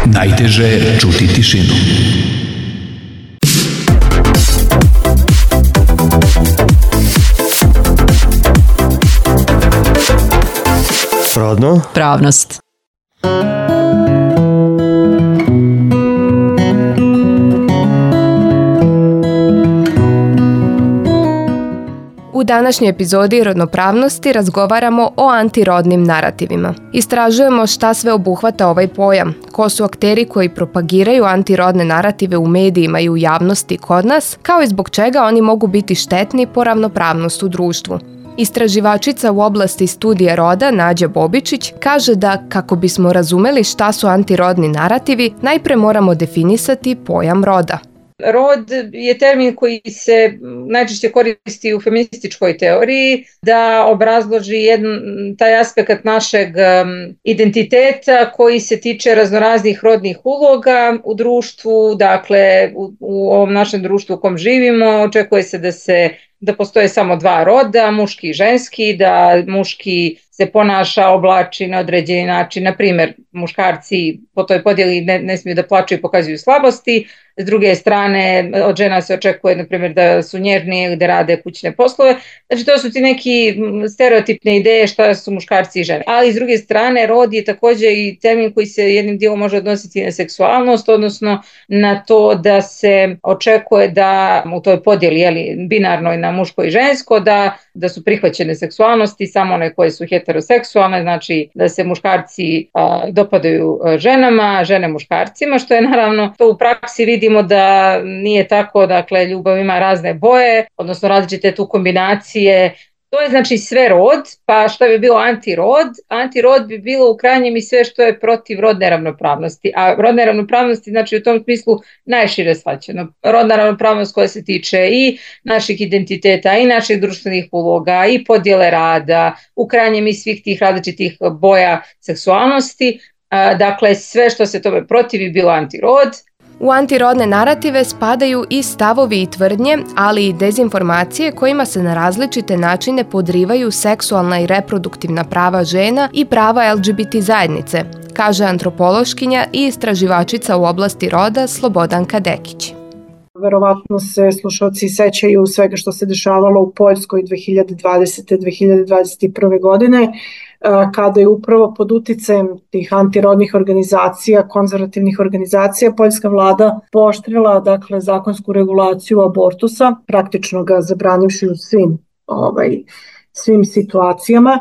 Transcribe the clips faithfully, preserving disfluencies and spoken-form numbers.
Najteže je čuti tišinu. Rodno? Pravnost. U današnjoj epizodi rodnopravnosti razgovaramo o antirodnim narativima. Istražujemo šta sve obuhvata ovaj pojam, ko su akteri koji propagiraju antirodne narative u medijima i u javnosti kod nas, kao i zbog čega oni mogu biti štetni po ravnopravnost u društvu. Istraživačica u oblasti studija roda Nađa Bobičić kaže da kako bismo razumeli šta su antirodni narativi, najpre moramo definisati pojam roda. Rod je termin koji se najčešće koristi u feminističkoj teoriji da obrazloži jedan, taj aspekt našeg identiteta koji se tiče raznoraznih rodnih uloga u društvu, dakle u, u ovom našem društvu u kom živimo očekuje se da se da postoje samo dva roda, muški i ženski, da muški se ponaša, oblači na određeni način, na primjer muškarci po toj podjeli ne, ne smiju da plaču i pokazuju slabosti, s druge strane od žena se očekuje na primjer da su nježnije ili da rade kućne poslove, znači to su ti neki stereotipne ideje šta su muškarci i žene, ali s druge strane rod je također i termin koji se jednim dijelom može odnositi na seksualnost, odnosno na to da se očekuje da u toj podjeli jeli, binarnoj na muško i žensko, da, da su prihvaćene seksualnosti samo one koje su heteroseksualne, znači da se muškarci a, dopadaju ženama, žene muškarcima, što je naravno to u praksi vidimo da nije tako, dakle ljubav ima razne boje, odnosno različite tu kombinacije. To je znači sve rod, pa šta bi bilo antirod? Antirod bi bilo u krajnjem i sve što je protiv rodne ravnopravnosti, a rodne ravnopravnosti znači u tom smislu najšire shvaćeno. Rodna ravnopravnost koja se tiče i naših identiteta, i naših društvenih uloga, i podjele rada, u krajnjem i svih tih različitih boja seksualnosti, dakle sve što se tome protivi bilo antirod. U antirodne narative spadaju i stavovi i tvrdnje, ali i dezinformacije kojima se na različite načine podrivaju seksualna i reproduktivna prava žena i prava el ge be te zajednice, kaže antropološkinja i istraživačica u oblasti roda Slobodanka Dekić. Verovatno se slušalci sećaju svega što se dešavalo u Poljskoj dve hiljade dvadesete. dve hiljade dvadeset prve. godine, kada je upravo pod uticajem tih antirodnih organizacija, konzervativnih organizacija, poljska vlada pooštrila dakle zakonsku regulaciju abortusa, praktično ga zabranivši u svim, ovaj, svim situacijama.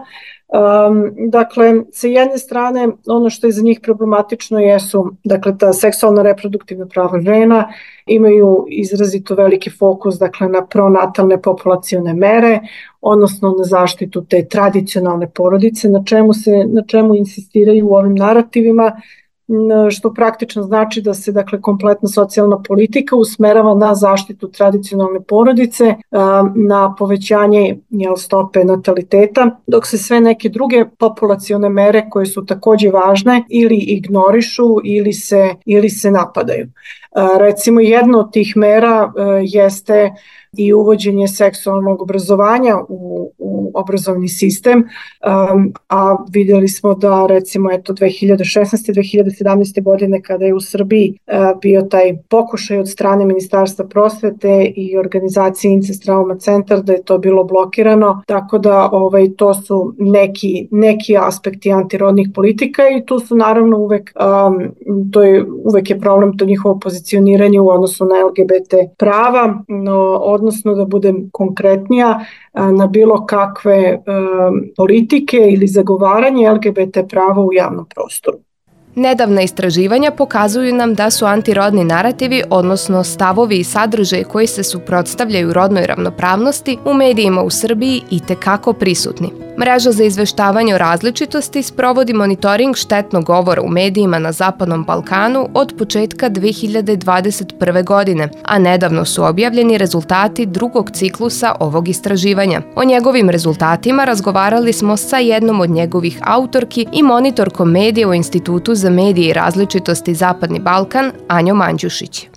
Um, dakle, sa jedne strane, ono što je za njih problematično jesu, dakle, ta seksualna reproduktivna prava žena, imaju izrazito veliki fokus, dakle, na pronatalne populacione mere, odnosno na zaštitu te tradicionalne porodice, na čemu se, na čemu insistiraju u ovim narativima, što praktično znači da se dakle kompletna socijalna politika usmerava na zaštitu tradicionalne porodice, na povećanje jel, stope nataliteta, dok se sve neke druge populacione mere koje su takođe važne ili ignorišu ili se, ili se napadaju. Recimo jedna od tih mera jeste i uvođenje seksualnog obrazovanja u, u obrazovni sistem, um, a vidjeli smo da recimo eto dve hiljade šesnaeste. dve hiljade sedamnaeste. godine kada je u Srbiji uh, bio taj pokušaj od strane Ministarstva prosvete i organizacije Incest Trauma Centar da je to bilo blokirano, tako da ovaj, to su neki, neki aspekti antirodnih politika i tu su naravno uvek, um, to je, uvek je problem to njihovo pozicioniranje u odnosu na el ge be te prava, no, odnosno da budem konkretnija na bilo kakve um, politike ili zagovaranje el ge be te prava u javnom prostoru. Nedavna istraživanja pokazuju nam da su antirodni narativi, odnosno stavovi i sadržaj koji se suprotstavljaju rodnoj ravnopravnosti u medijima u Srbiji itekako prisutni. Mreža za izveštavanje o različitosti sprovodi monitoring štetnog govora u medijima na Zapadnom Balkanu od početka dve hiljade dvadeset prve. godine, a nedavno su objavljeni rezultati drugog ciklusa ovog istraživanja. O njegovim rezultatima razgovarali smo sa jednom od njegovih autorki i monitorkom medija u Institutu za medije i različitosti Zapadni Balkan, Anjom Andjušić.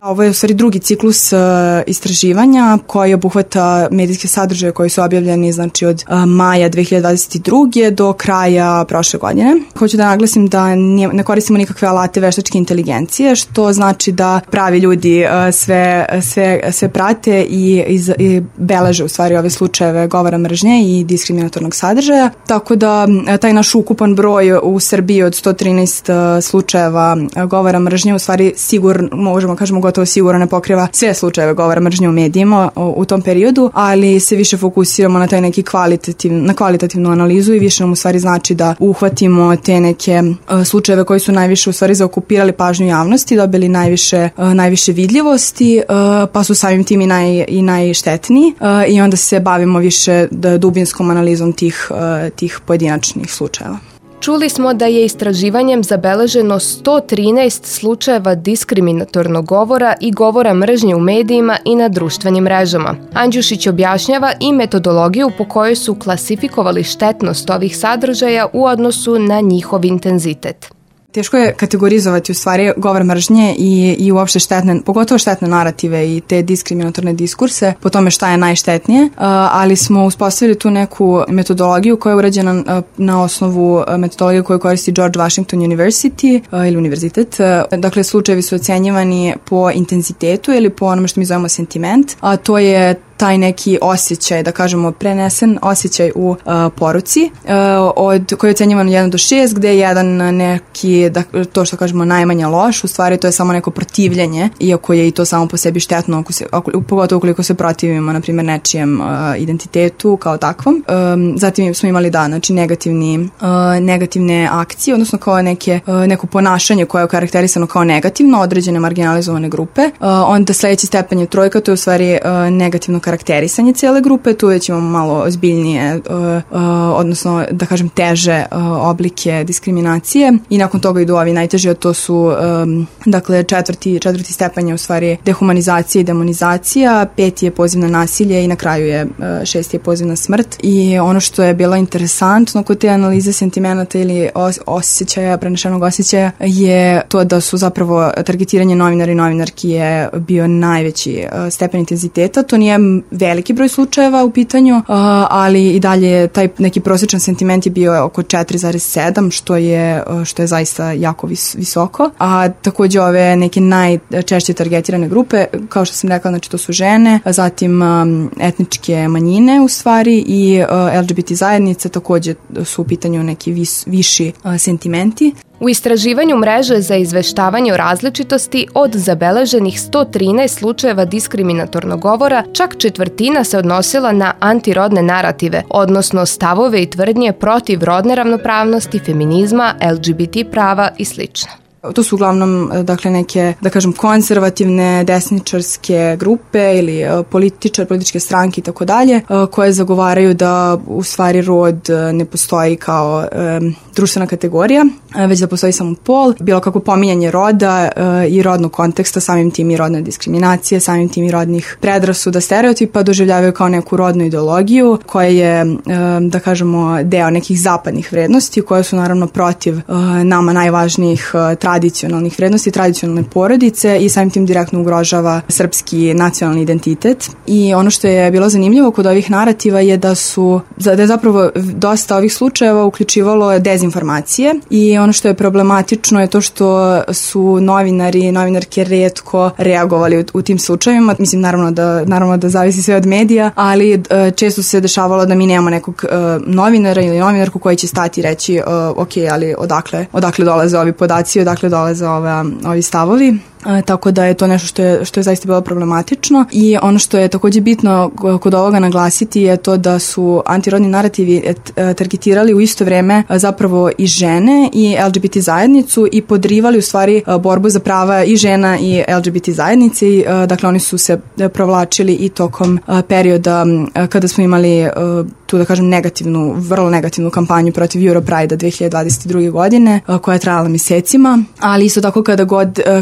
Ovo je u stvari drugi ciklus uh, istraživanja koji obuhvata medijske sadržaje koji su objavljeni znači od uh, maja dve hiljade dvadeset druge do kraja prošle godine. Hoću da naglasim da nije, ne koristimo nikakve alate veštačke inteligencije, što znači da pravi ljudi uh, sve, sve, sve prate i, i, i beleže u stvari ove slučajeve govora mržnje i diskriminatornog sadržaja. Tako da uh, taj naš ukupan broj u Srbiji od sto trinaest uh, slučajeva uh, govora mržnje u stvari sigurno, možemo kažemo gotovo sigurno ne pokriva sve slučajeve govora mržnje u medijima u, u tom periodu, ali se više fokusiramo na taj neki kvalitativ, na kvalitativnu analizu i više nam u stvari znači da uhvatimo te neke uh, slučajeve koji su najviše u stvari zaokupirali pažnju javnosti, dobili najviše, uh, najviše vidljivosti, uh, pa su samim tim i, naj, i najštetniji uh, i onda se bavimo više dubinskom analizom tih, uh, tih pojedinačnih slučajeva. Čuli smo da je istraživanjem zabeleženo sto trinaest slučajeva diskriminatornog govora i govora mržnje u medijima i na društvenim mrežama. Andjušić objašnjava i metodologiju po kojoj su klasifikovali štetnost ovih sadržaja u odnosu na njihov intenzitet. Teško je kategorizovati u stvari govor mržnje i, i uopšte štetne, pogotovo štetne narative i te diskriminatorne diskurse po tome šta je najštetnije, ali smo uspostavili tu neku metodologiju koja je urađena na osnovu metodologije koju koristi George Washington University ili univerzitet. Dakle, slučajevi su ocenjivani po intenzitetu ili po onome što mi zovemo sentiment, a to je taj neki osjećaj, da kažemo prenesen osjećaj u uh, poruci, uh, od, koji je ocenjivan od jedan do šest, gde je jedan neki, da, to što kažemo najmanje loš, u stvari to je samo neko protivljenje, iako je i to samo po sebi štetno, ako se, ako, pogotovo ukoliko se protivimo, na primjer, nečijem uh, identitetu kao takvom. Um, zatim smo imali, da, znači negativni, uh, negativne akcije, odnosno kao neke, uh, neko ponašanje koje je karakterisano kao negativno, određene marginalizovane grupe. Uh, onda sledeći stepen je trojka, to je u stvari uh, negativno karakterisanje cijele grupe, tu već imamo malo ozbiljnije, uh, uh, odnosno da kažem teže uh, oblike diskriminacije i nakon toga idu ovi najteži, a to su um, dakle četvrti, četvrti stepen je u stvari dehumanizacija i demonizacija, peti je poziv na nasilje i na kraju je uh, šesti je poziv na smrt. I ono što je bilo interesantno kod te analize sentimenata ili os- osjećaja, prenešenog osjećaja je to da su zapravo targetiranje novinara i novinarki je bio najveći uh, stepen intenziteta. To nije veliki broj slučajeva u pitanju, ali i dalje taj neki prosječan sentiment je bio oko četiri zarez sedam, što je, što je zaista jako vis, visoko. A takođe ove neke najčešće targetirane grupe, kao što sam rekla, znači to su žene, zatim etničke manjine u stvari i L G B T zajednice takođe su u pitanju neki vis, viši sentimenti. U istraživanju mreže za izveštavanje o različitosti od zabeleženih sto trinaest slučajeva diskriminatornog govora, čak četvrtina se odnosila na antirodne narative, odnosno stavove i tvrdnje protiv rodne ravnopravnosti, feminizma, L G B T prava i slično. To su uglavnom, dakle, neke, da kažem, konzervativne, desničarske grupe ili političar, političke stranke i tako dalje, koje zagovaraju da u stvari rod ne postoji kao um, društvena kategorija, već da postoji samo pol, bilo kako pominjanje roda uh, i rodnog konteksta, samim tim i rodne diskriminacije, samim tim i rodnih predrasuda, stereotipa doživljavaju kao neku rodnu ideologiju koja je, um, da kažemo, deo nekih zapadnih vrednosti koje su naravno protiv uh, nama najvažnijih uh, tradicionalnih vrednosti, tradicionalne porodice i samim tim direktno ugrožava srpski nacionalni identitet. I ono što je bilo zanimljivo kod ovih narativa je da su, da je zapravo dosta ovih slučajeva uključivalo dezinformacije i ono što je problematično je to što su novinari i novinarke retko reagovali u, u tim slučajevima. Mislim, naravno da, naravno da zavisi sve od medija, ali uh, često se dešavalo da mi nemamo nekog uh, novinara ili novinarku koji će stati i reći uh, ok, ali odakle, odakle dolaze ovi podaci, odakle dolaze ove, ovi stavovi. E, tako da je to nešto što je, što je zaista bilo problematično i ono što je takođe bitno kod ovoga naglasiti je to da su antirodni narativi targetirali u isto vreme zapravo i žene i L G B T zajednicu i podrivali u stvari borbu za prava i žena i L G B T zajednice. Dakle, oni su se provlačili i tokom perioda kada smo imali tu, da kažem, negativnu, vrlo negativnu kampanju protiv Europride-a dve hiljade dvadeset druge godine koja je trajala mesecima, ali isto tako kada god, kada god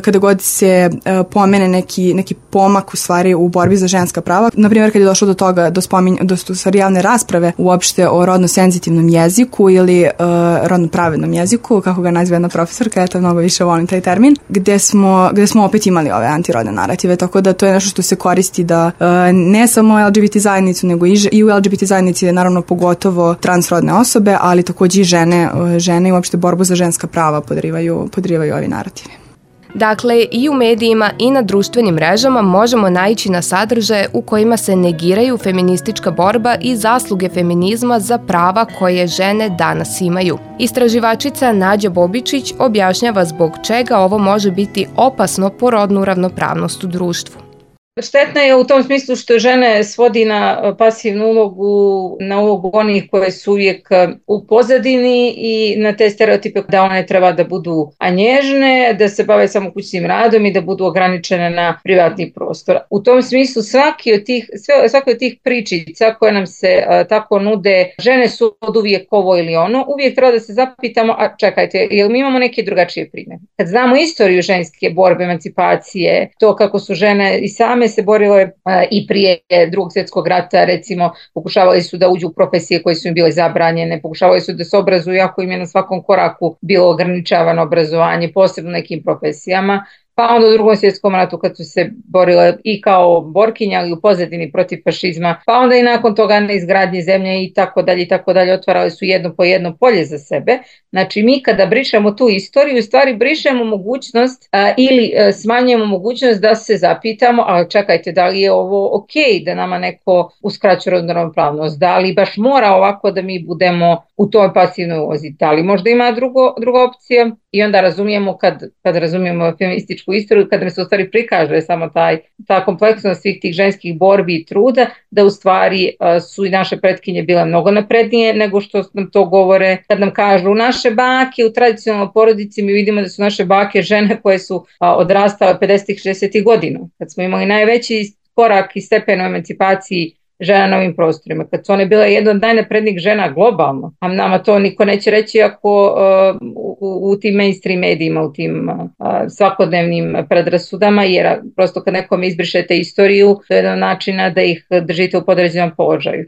se uh, pomene neki, neki pomak u stvari u borbi za ženska prava. Naprimjer, kad je došlo do toga, do, spominj, do stvari javne rasprave uopšte o rodno senzitivnom jeziku ili uh, rodno pravednom jeziku, kako ga naziva jedna profesorka, eto mnogo više volim taj termin, gde smo, gde smo opet imali ove antirodne narative, tako da to je nešto što se koristi da uh, ne samo L G B T zajednicu, nego i, i u L G B T zajednici je naravno pogotovo transrodne osobe, ali takođe i žene, uh, žene i uopšte borbu za ženska prava podrivaju, podrivaju ovi narativi. Dakle, i u medijima i na društvenim mrežama možemo naići na sadržaje u kojima se negiraju feministička borba i zasluge feminizma za prava koje žene danas imaju. Istraživačica Nađa Bobičić objašnjava zbog čega ovo može biti opasno po rodnu ravnopravnost u društvu. Štetna je u tom smislu što žene svodi na pasivnu ulogu, na ulogu onih koje su uvijek u pozadini i na te stereotipe da one treba da budu nježne, da se bave samo kućnim radom i da budu ograničene na privatni prostor. U tom smislu svaki od tih, sve, svaki od tih pričica koje nam se a, tako nude, žene su od uvijek ovo ili ono, uvijek treba da se zapitamo, a čekajte, jel mi imamo neke drugačije primjere? Kad znamo istoriju ženske borbe, emancipacije, to kako su žene i same se borile a, i prije drugog svjetskog rata, recimo pokušavali su da uđu u profesije koje su im bile zabranjene, pokušavali su da se obrazuju, iako im je na svakom koraku bilo ograničavano obrazovanje, posebno nekim profesijama. Pa onda u drugom svjetskom ratu kad su se borile i kao borkinja, ali u pozadini protiv fašizma, pa onda i nakon toga na izgradnji zemlje i tako dalje i tako dalje, otvarali su jedno po jedno polje za sebe. Znači mi kada brišemo tu istoriju, u stvari brišemo mogućnost a, ili a, smanjujemo mogućnost da se zapitamo, a čekajte, da li je ovo ok da nama neko uskraćuje rodnu ravnopravnost, da li baš mora ovako da mi budemo u toj pasivnoj ulozi, da li možda ima drugo, druga opcija. I onda razumijemo, kad, kad razumijemo feminističku istoriju, kad nam se u stvari prikaže samo taj, ta kompleksnost svih tih ženskih borbi i truda, da u stvari uh, su i naše pretkinje bile mnogo naprednije nego što nam to govore. Kad nam kažu naše bake u tradicionalnoj porodici, mi vidimo da su naše bake žene koje su uh, odrastale pedesetih šezdesetih godina. Kad smo imali najveći korak i stepen u emancipaciji žena na ovim prostorima, kad su one bile jedna od najnaprednijih žena globalno, a nama to niko neće reći ako uh, u, u tim mainstream medijima, u tim uh, svakodnevnim predrasudama, jer prosto kad nekom izbrišete istoriju, to je jedan načina da ih držite u podređenom položaju.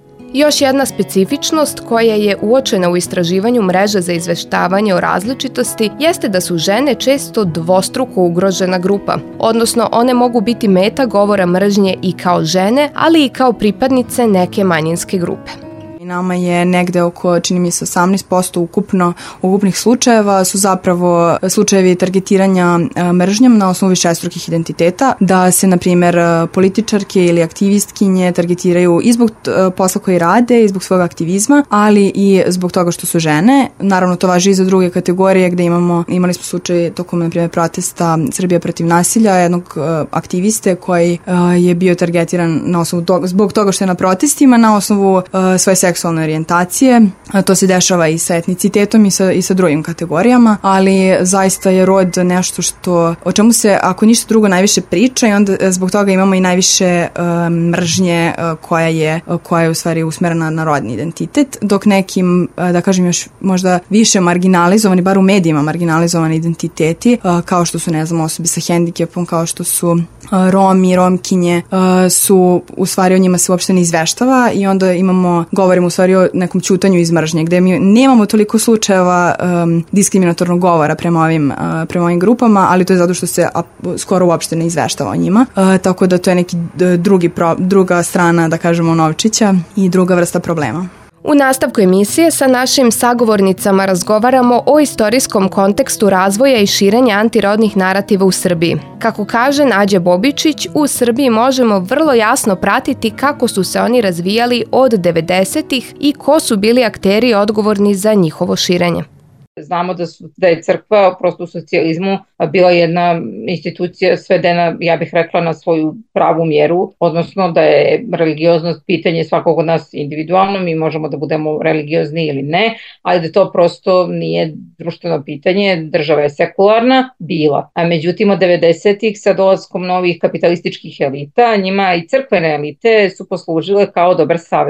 Još jedna specifičnost koja je uočena u istraživanju mreže za izveštavanje o različitosti jeste da su žene često dvostruko ugrožena grupa, odnosno one mogu biti meta govora mržnje i kao žene, ali i kao pripadnice neke manjinske grupe. Nama je negde oko, čini mi se, osamnaest posto ukupno ukupnih slučajeva su zapravo slučajevi targetiranja mržnjom na osnovu višestrukih identiteta, da se, na primjer, političarke ili aktivistkinje targetiraju i zbog posla koji rade i zbog svog aktivizma, ali i zbog toga što su žene. Naravno, to važi i za druge kategorije gde imamo, imali smo slučaj tokom, na primjer, protesta Srbija protiv nasilja, jednog aktiviste koji je bio targetiran na osnovu toga, zbog toga što je na protestima, na osnovu svoje seksualne orijentacije. To se dešava i sa etnicitetom i sa, i sa drugim kategorijama, ali zaista je rod nešto što, o čemu se, ako ništa drugo, najviše priča i onda zbog toga imamo i najviše uh, mržnje uh, koja je, uh, koja je u stvari usmerena na rodni identitet, dok nekim, uh, da kažem još možda više marginalizovani, bar u medijima marginalizovani identiteti, uh, kao što su, ne znam, osobe sa hendikepom, kao što su uh, Romi, Romkinje, uh, su, u stvari o njima se uopšte ne izveštava i onda imamo, govorimo u stvari o nekom ćutanju iz mržnje, gde mi nemamo toliko slučajeva um, diskriminatornog govora prema ovim, uh, prema ovim grupama, ali to je zato što se a, skoro uopšte ne izveštava o njima. Uh, tako da to je neki drugi pro, druga strana, da kažemo, novčića i druga vrsta problema. U nastavku emisije sa našim sagovornicama razgovaramo o istorijskom kontekstu razvoja i širenja antirodnih narativa u Srbiji. Kako kaže Nađa Bobičić, u Srbiji možemo vrlo jasno pratiti kako su se oni razvijali od devedesetih i ko su bili akteri odgovorni za njihovo širenje. Znamo da, su, da je crkva prosto u socijalizmu bila jedna institucija svedena, ja bih rekla, na svoju pravu mjeru, odnosno da je religioznost pitanje svakog od nas individualno, mi možemo da budemo religiozni ili ne, ali da to prosto nije društveno pitanje, država je sekularna, bila. A međutim od devedesetih sa dolaskom novih kapitalističkih elita, njima i crkvene elite su poslužile kao dobar saveznik.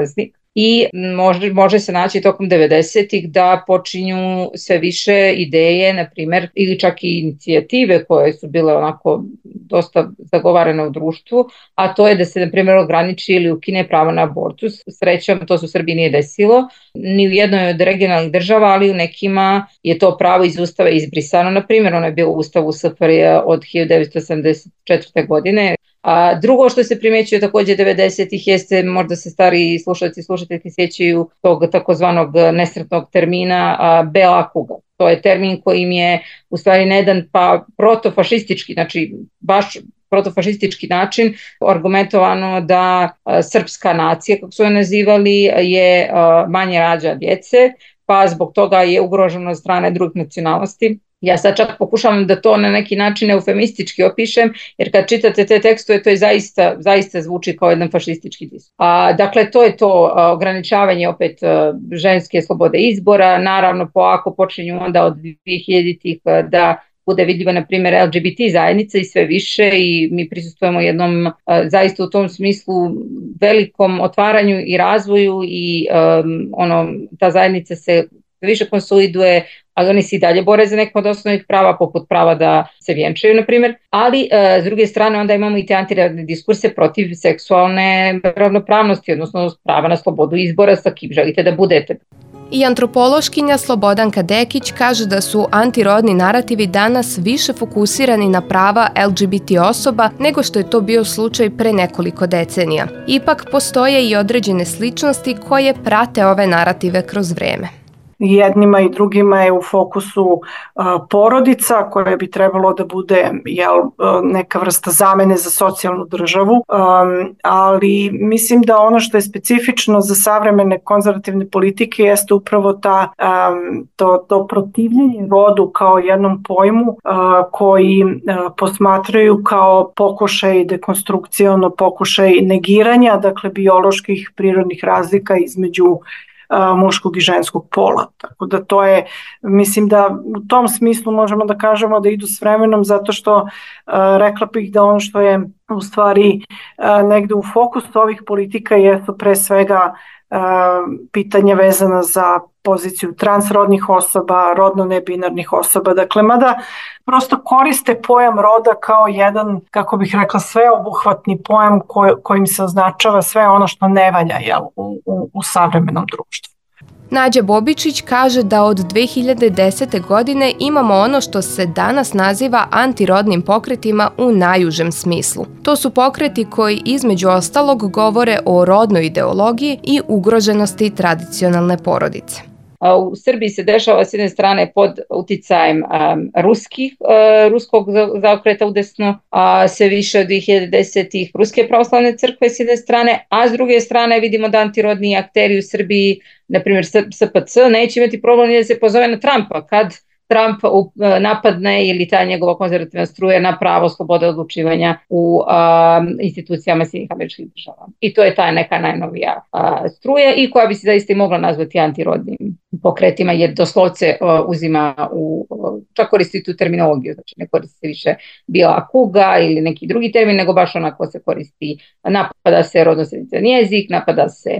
i može, može se naći tokom devedesetih da počinju sve više ideje, na primjer, ili čak i inicijative koje su bile onako dosta zagovarane u društvu, a to je da se, na primjer, ograniči ili ukine pravo na abortus. Srećom, to se u Srbiji nije desilo, ni u jednoj od regionalnih država, ali u nekima je to pravo iz Ustava izbrisano. Na primjer, ono je bilo u Ustavu S F R J od hiljadu devetsto sedamdeset četvrte. godine. A drugo što se primećuje takođe devedesetih jeste, možda se stari slušalci i slušateljki sjećaju tog takozvanog nesretnog termina a, bela kuga. To je termin kojim je u stvari na jedan pa protofašistički, znači baš protofašistički način argumentovano da a, srpska nacija, kako su je nazivali, je a, manje rađa djece, pa zbog toga je ugroženo od strane drugih nacionalnosti. Ja sad čak pokušavam da to na neki način eufemistički opišem, jer kad čitate te tekstove, to je zaista, zaista zvuči kao jedan fašistički diskurs. A, dakle, to je to a, ograničavanje opet a, ženske slobode izbora, naravno polako počinju onda od dvehiljaditih da bude vidljiva, na primjer, L G B T zajednica i sve više, i mi prisustvujemo jednom a, zaista u tom smislu velikom otvaranju i razvoju i a, ono, ta zajednica se više konsoliduje, ali oni se i dalje bore za neka od osnovnih prava, poput prava da se vjenčaju, na primjer. Ali, e, s druge strane, onda imamo i te antirodne diskurse protiv seksualne ravnopravnosti, odnosno prava na slobodu izbora sa kim želite da budete. I antropološkinja Slobodanka Dekić kaže da su antirodni narativi danas više fokusirani na prava L G B T osoba nego što je to bio slučaj pre nekoliko decenija. Ipak postoje i određene sličnosti koje prate ove narative kroz vreme. Jednima i drugima je u fokusu uh, porodica koja bi trebalo da bude jel, uh, neka vrsta zamene za socijalnu državu, um, ali mislim da ono što je specifično za savremene konzervativne politike jeste upravo ta, um, to, to protivljenje rodu kao jednom pojmu uh, koji uh, posmatraju kao pokušaj dekonstrukcije, ono pokušaj negiranja, dakle bioloških prirodnih razlika između muškog i ženskog pola. Tako da to je, mislim da u tom smislu možemo da kažemo da idu s vremenom, zato što uh, rekla bih da ono što je u stvari uh, negde u fokusu ovih politika jesu pre svega uh, pitanja vezana za poziciju transrodnih osoba, rodno nebinarnih osoba, dakle, mada prosto koriste pojam roda kao jedan, kako bih rekla, sveobuhvatni pojam koj, kojim se označava sve ono što ne valja jel, u, u, u savremenom društvu. Nađa Bobičić kaže da od dve hiljade desete. godine imamo ono što se danas naziva antirodnim pokretima u najužem smislu. To su pokreti koji između ostalog govore o rodnoj ideologiji i ugroženosti tradicionalne porodice. U Srbiji se dešava s jedne strane pod uticajem um, ruskih, uh, ruskog zaokreta udesno, a sve više od dve hiljade desetih. Ruske pravoslavne crkve s jedne strane, a s druge strane vidimo da antirodni akteri u Srbiji, na primjer S P C, neće imati problem ni da se pozove na Trumpa kad Trump napadne ili ta njegova konzervativna struja na pravo slobode odlučivanja u um, institucijama Sjedinjenih Američkih Država. I to je ta neka najnovija uh, struja i koja bi se zaista i mogla nazvati antirodnim pokretima, jer doslovce uh, uzima u, uh, čak koristi tu terminologiju, znači ne koristi se više bila kuga ili neki drugi termin, nego baš onako se koristi, napada se rodno-senzitivan jezik, napada se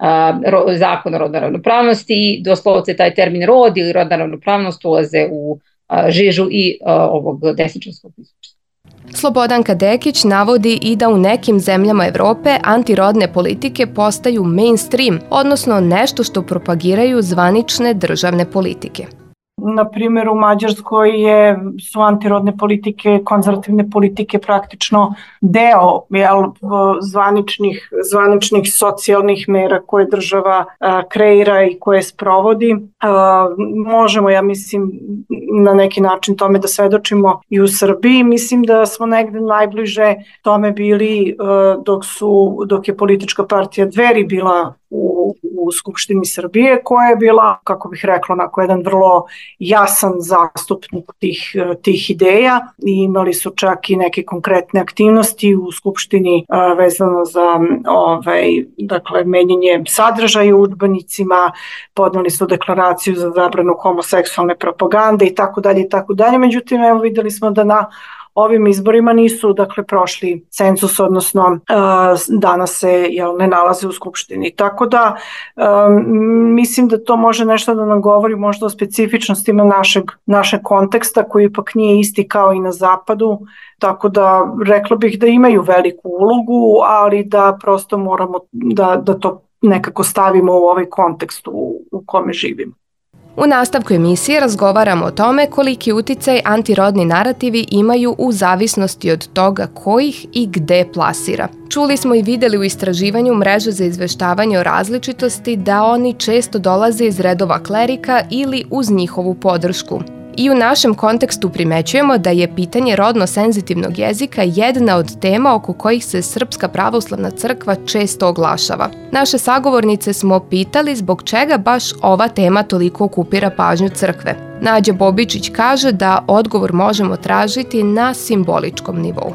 Uh, zakon o rodnoj ravnopravnosti i doslovce taj termin rod ili rodna ravnopravnost ulaze u uh, žižu i uh, ovog desničarskog diskursa. Slobodanka Dekić navodi i da u nekim zemljama Evrope antirodne politike postaju mainstream, odnosno nešto što propagiraju zvanične državne politike. Na primjer, u Mađarskoj je, su antirodne politike, konzervativne politike praktično deo jel, zvaničnih, zvaničnih socijalnih mera koje država a, kreira i koje sprovodi. A, možemo, ja mislim, na neki način tome da svedočimo i u Srbiji. Mislim da smo negde najbliže tome bili a, dok, su, dok je politička partija Dveri bila u, u Skupštini Srbije, koja je bila, kako bih rekla, onako jedan vrlo jasan zastupnik tih, tih ideja i imali su čak i neke konkretne aktivnosti u Skupštini a, vezano za ovaj, dakle, menjanje sadržaja u udžbenicima, podneli su deklaraciju za zabranu homoseksualne propagande i tako dalje i tako dalje. Međutim, evo videli smo da na ovim izborima nisu dakle prošli cenzus, odnosno uh, danas se jel, ne nalaze u Skupštini. Tako da um, mislim da to može nešto da nam govori možda o specifičnostima našeg, našeg konteksta koji ipak nije isti kao i na zapadu, tako da rekla bih da imaju veliku ulogu, ali da prosto moramo da, da to nekako stavimo u ovaj kontekst u, u kome živimo. U nastavku emisije razgovaramo o tome koliki uticaj antirodni narativi imaju u zavisnosti od toga ko ih i gde plasira. Čuli smo i videli u istraživanju Mreže za izveštavanje o različitosti da oni često dolaze iz redova klerika ili uz njihovu podršku. I u našem kontekstu primećujemo da je pitanje rodno senzitivnog jezika jedna od tema oko kojih se Srpska pravoslavna crkva često oglašava. Naše sagovornice smo pitali zbog čega baš ova tema toliko okupira pažnju crkve. Nađa Bobičić kaže da odgovor možemo tražiti na simboličkom nivou.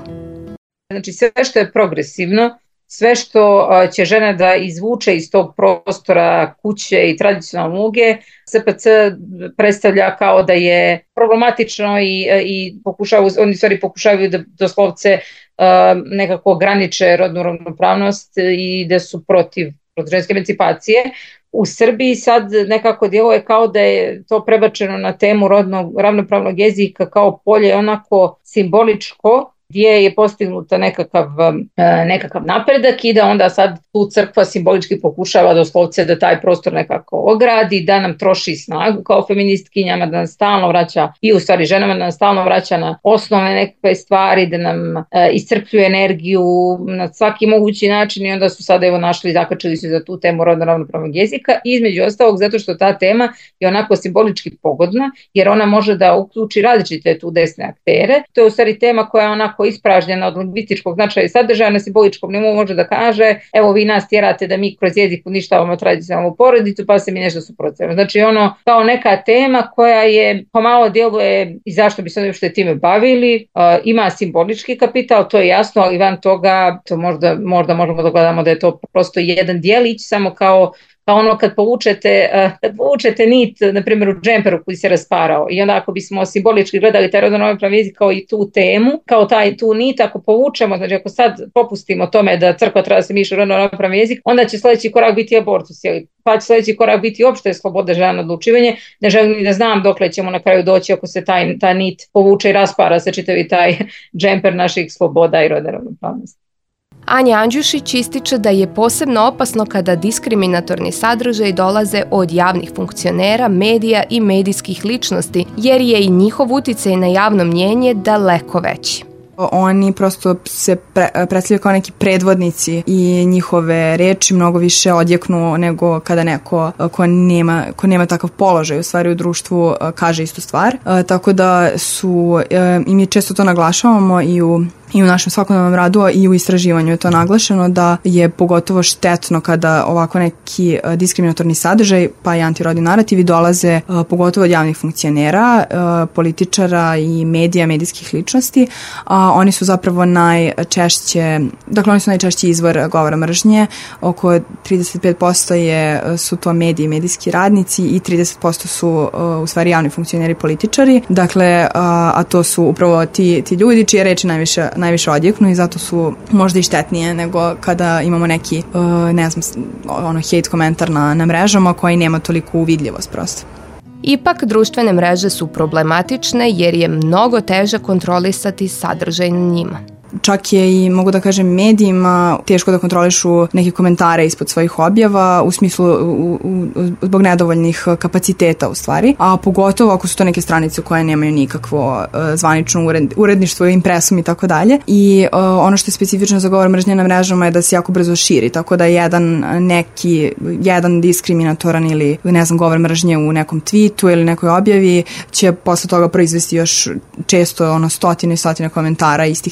Znači sve što je progresivno, sve što će žena da izvuče iz tog prostora kuće i tradicionalne uloge, S P C predstavlja kao da je problematično i, i pokušavaju, oni stvari pokušavaju da doslovce uh, nekako ograniče rodnu ravnopravnost i da su protiv, protiv ženske emancipacije. U Srbiji sad nekako djeluje kao da je to prebačeno na temu rodnog ravnopravnog jezika kao polje onako simboličko, gdje je postignuta nekakav, nekakav napredak i da onda sad tu crkva simbolički pokušava doslovce da taj prostor nekako ogradi, da nam troši snagu kao feministkinjama, da nam stalno vraća i u stvari ženama, da nam stalno vraća na osnovne nekakve stvari, da nam e, iscrpljuje energiju na svaki mogući način i onda su sada evo našli, zakačili su za tu temu rodno ravnopravnog jezika, između ostalog zato što ta tema je onako simbolički pogodna jer ona može da uključi različite tu desne aktere. To je u stvari tema koja je onako ispražnjena od lingvističkog značaja i sadržaja, na simboličkom nivou može da kaže evo vi nas tjerate da mi kroz jezik uništavamo tradicionalnu porodicu pa se mi nešto suprotstavimo. Znači ono kao neka tema koja je pomalo djeluje i zašto bi se uopšte time bavili, uh, ima simbolički kapital, to je jasno, ali van toga to možda, možda možemo da gledamo da je to prosto jedan dijelić samo kao pa ono kad povučete, kad povučete nit, na primjer u džemperu koji se rasparao i onda ako bismo simbolički gledali taj rodno ravnopravan jezik kao i tu temu, kao taj tu nit, ako povučemo, znači ako sad popustimo tome da crkva treba da se miša rodno ravnopravan jezik, onda će sljedeći korak biti abortus, pa će sljedeći korak biti uopšte sloboda žena na odlučivanje. Ne želim ni da znam dokle ćemo na kraju doći ako se taj, ta nit povuče i raspara se čitavi taj džemper naših sloboda i rodne ravnopravnosti. Anja Andjušić ističe da je posebno opasno kada diskriminatorni sadržaji dolaze od javnih funkcionera, medija i medijskih ličnosti, jer je i njihov uticaj na javno mnjenje daleko veći. Oni prosto se pre, predstavljaju kao neki predvodnici i njihove reči mnogo više odjeknu nego kada neko ko nema, ko nema takav položaj u stvari u društvu kaže istu stvar. Tako da su, i mi često to naglašavamo i u I u našem svakodnevnom radu i u istraživanju je to naglašeno da je pogotovo štetno kada ovako neki diskriminatorni sadržaj pa i antirodni narativi dolaze pogotovo od javnih funkcionera, političara i medija, medijskih ličnosti. A oni su zapravo najčešće, dakle oni su najčešći izvor govora mržnje, oko trideset pet posto je, su to mediji i medijski radnici i trideset posto su u stvari javni funkcioneri političari, dakle a, a to su upravo ti, ti ljudi čije reči najviše najviše odjeknu i zato su možda i štetnije nego kada imamo neki, uh, ne znam, ono hate komentar na, na mrežama koji nema toliko uvidljivost prosto. Ipak, društvene mreže su problematične jer je mnogo teže kontrolisati sadržaj na njima. Čak je i, mogu da kažem, medijima teško da kontrolišu neke komentare ispod svojih objava u smislu u, u, zbog nedovoljnih kapaciteta u stvari, a pogotovo ako su to neke stranice koje nemaju nikakvo uh, zvanično ured, uredništvo, impresum i tako dalje. I uh, ono što je specifično za govor mržnje na mrežama je da se jako brzo širi, tako da jedan neki, jedan diskriminatoran ili ne znam, govor mržnje u nekom tweetu ili nekoj objavi će posle toga proizvesti još često ono stotine i stotine komentara istih takvih.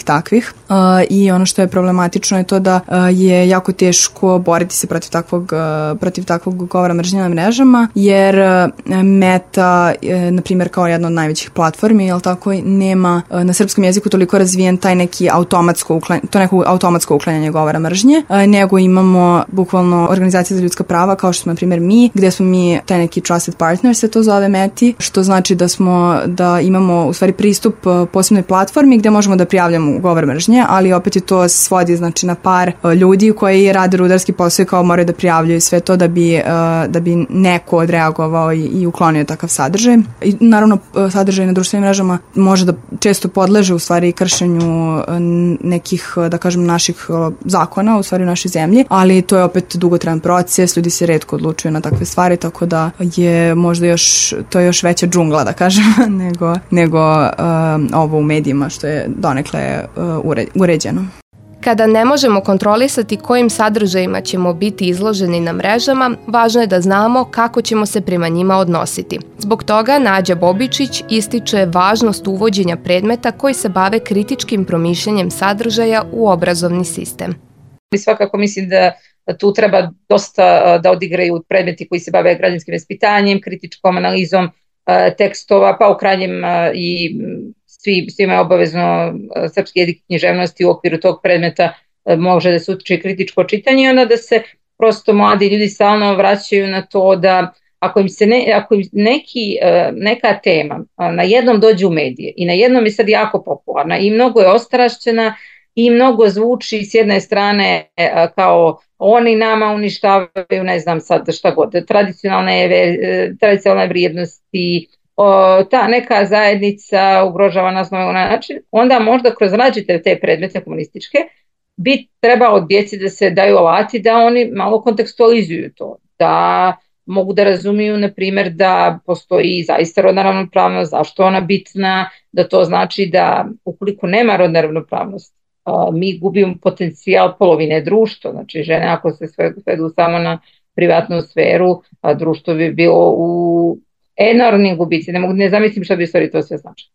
njih uh, i ono što je problematično je to da uh, je jako teško boriti se protiv takvog, uh, protiv takvog govora mržnje na mrežama, jer uh, Meta, uh, na primjer kao jedna od najvećih platformi, jel tako, nema uh, na srpskom jeziku toliko razvijen taj neki automatsko uklanjanje, to neko automatsko uklanjanje govora mržnje, uh, nego imamo bukvalno organizacije za ljudska prava kao što smo na primjer mi, gdje smo mi taj neki trusted partner se to zove Meti, što znači da smo, da imamo u stvari pristup posebnoj platformi gdje možemo da prijavljamo govor mržnje, ali opet je to svodi znači na par ljudi koji rade rudarski posao i kao moraju da prijavljuju sve to da bi, da bi neko odreagovao i, i uklonio takav sadržaj. I naravno sadržaj na društvenim mrežama može da često podleže u stvari kršenju nekih, da kažem, naših zakona u stvari u našoj zemlji, ali to je opet dugotrajan proces, ljudi se retko odlučuju na takve stvari, tako da je možda još, to je još veća džungla, da kažem, nego, nego um, ovo u medijima što je donekle uh, uređeno. Kada ne možemo kontrolisati kojim sadržajima ćemo biti izloženi na mrežama, važno je da znamo kako ćemo se prema njima odnositi. Zbog toga Nađa Bobičić ističe važnost uvođenja predmeta koji se bave kritičkim promišljanjem sadržaja u obrazovni sistem. Svakako mislim da tu treba dosta da odigraju predmeti koji se bave građanskim vaspitanjem, kritičkom analizom tekstova, pa u krajnjem i svi, svima je obavezno srpski jezik i književnost i u okviru tog predmeta može da se uči kritičko čitanje i onda da se prosto mladi ljudi stalno vraćaju na to da ako im se ne, ako im neki, neka tema na jednom dođe u medije i na jednom je sad jako popularna i mnogo je ostrašćena i mnogo zvuči s jedne strane kao oni nama uništavaju, ne znam sad šta god, tradicionalne, tradicionalne vrijednosti, o, ta neka zajednica ugrožava nas na način, onda možda kroz različite te predmete komunističke bi trebalo djeci da se daju alati da oni malo kontekstualizuju to, da mogu da razumiju, na primjer, da postoji zaista rodna ravnopravnost, zašto ona bitna, da to znači da ukoliko nema rodna ravnopravnost, mi gubimo potencijal polovine društva, znači žene ako se svedu samo na privatnu sferu, a društvo bi bilo u enormnim gubici, ne mogu, ne zamislim što bi stvari to sve značilo.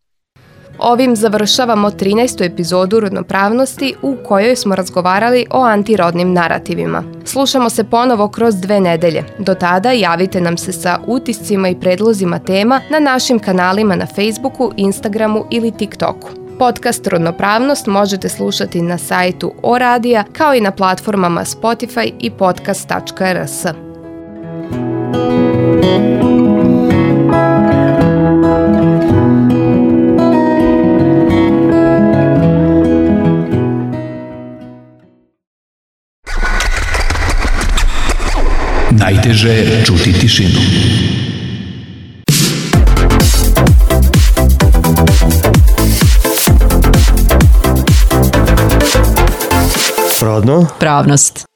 Ovim završavamo trinaestu epizodu Rodnopravnosti u kojoj smo razgovarali o antirodnim narativima. Slušamo se ponovo kroz dve nedelje. Do tada javite nam se sa utiscima i predlozima tema na našim kanalima na Facebooku, Instagramu ili TikToku. Podcast Rodnopravnost možete slušati na sajtu O Radija kao i na platformama Spotify i podcast tačka r s. Najteže je čuti tišinu. Rodno. Pravnost.